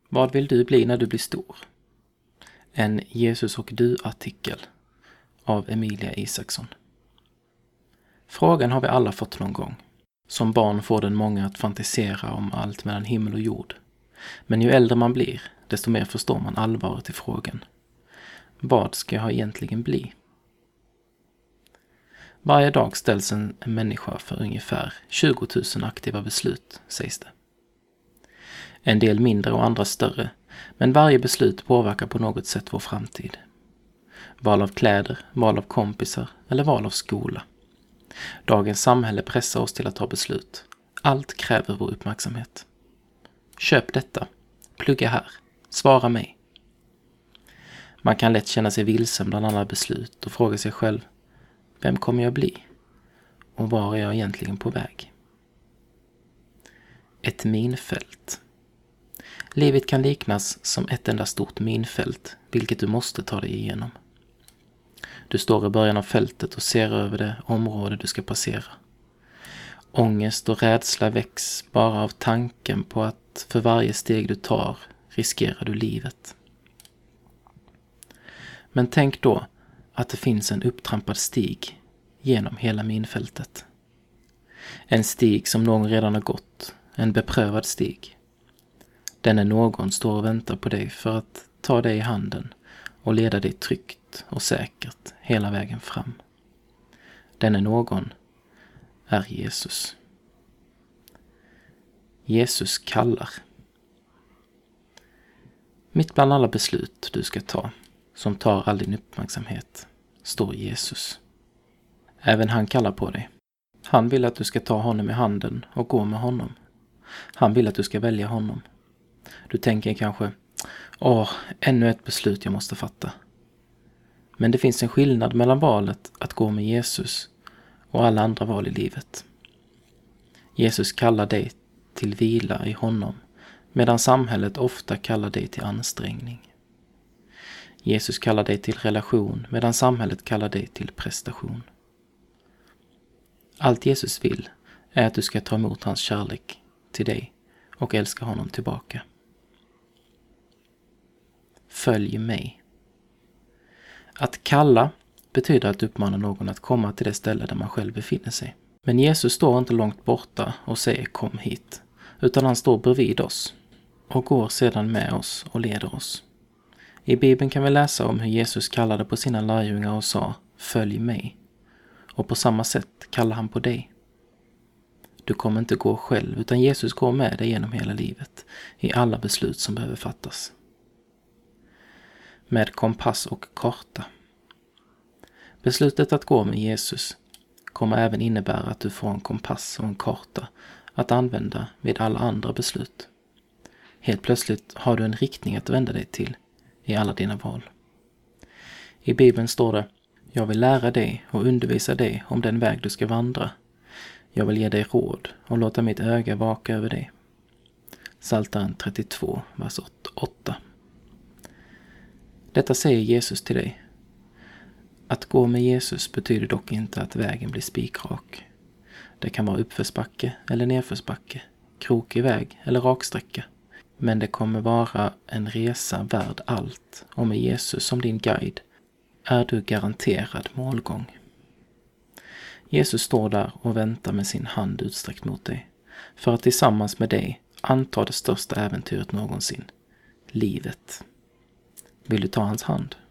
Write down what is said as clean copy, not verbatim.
Vad vill du bli när du blir stor? En Jesus och du-artikel av Emilia Isaksson. Frågan har vi alla fått någon gång. Som barn får den många att fantisera om allt mellan himmel och jord. Men ju äldre man blir, desto mer förstår man allvaret i frågan. Vad ska jag egentligen bli? Varje dag ställs en människa för ungefär 20 000 aktiva beslut, sägs det. En del mindre och andra större, men varje beslut påverkar på något sätt vår framtid. Val av kläder, val av kompisar eller val av skola. Dagens samhälle pressar oss till att ta beslut. Allt kräver vår uppmärksamhet. Köp detta, plugga här, svara mig. Man kan lätt känna sig vilsen bland alla beslut och fråga sig själv, vem kommer jag bli? Och var är jag egentligen på väg? Ett minfält. Livet kan liknas som ett enda stort minfält, vilket du måste ta dig igenom. Du står i början av fältet och ser över det område du ska passera. Ångest och rädsla väcks bara av tanken på att för varje steg du tar riskerar du livet. Men tänk då att det finns en upptrampad stig genom hela minfältet. En stig som någon redan har gått, en beprövad stig. Denne någon står och väntar på dig för att ta dig i handen och leda dig tryggt och säkert hela vägen fram. Denne någon är Jesus. Jesus kallar. Mitt bland alla beslut du ska ta, som tar all din uppmärksamhet, står Jesus. Även han kallar på dig. Han vill att du ska ta honom i handen och gå med honom. Han vill att du ska välja honom. Du tänker kanske, ännu ett beslut jag måste fatta. Men det finns en skillnad mellan valet att gå med Jesus och alla andra val i livet. Jesus kallar dig till vila i honom, medan samhället ofta kallar dig till ansträngning. Jesus kallar dig till relation, medan samhället kallar dig till prestation. Allt Jesus vill är att du ska ta emot hans kärlek till dig och älska honom tillbaka. Följ mig. Att kalla betyder att uppmana någon att komma till det ställe där man själv befinner sig. Men Jesus står inte långt borta och säger kom hit, utan han står bredvid oss och går sedan med oss och leder oss. I Bibeln kan vi läsa om hur Jesus kallade på sina lärjungar och sa följ mig. Och på samma sätt kallar han på dig. Du kommer inte gå själv, utan Jesus går med dig genom hela livet, i alla beslut som behöver fattas. Med kompass och karta. Beslutet att gå med Jesus kommer även innebära att du får en kompass och en karta att använda vid alla andra beslut. Helt plötsligt har du en riktning att vända dig till i alla dina val. I Bibeln står det, jag vill lära dig och undervisa dig om den väg du ska vandra. Jag vill ge dig råd och låta mitt öga vaka över dig. Psaltaren 32, vers 8. Detta säger Jesus till dig. Att gå med Jesus betyder dock inte att vägen blir spikrak. Det kan vara uppförsbacke eller nedförsbacke, krokig väg eller raksträcka. Men det kommer vara en resa värd allt, och med Jesus som din guide är du garanterad målgång. Jesus står där och väntar med sin hand utsträckt mot dig, för att tillsammans med dig anta det största äventyret någonsin, livet. Vill du ta hans hand?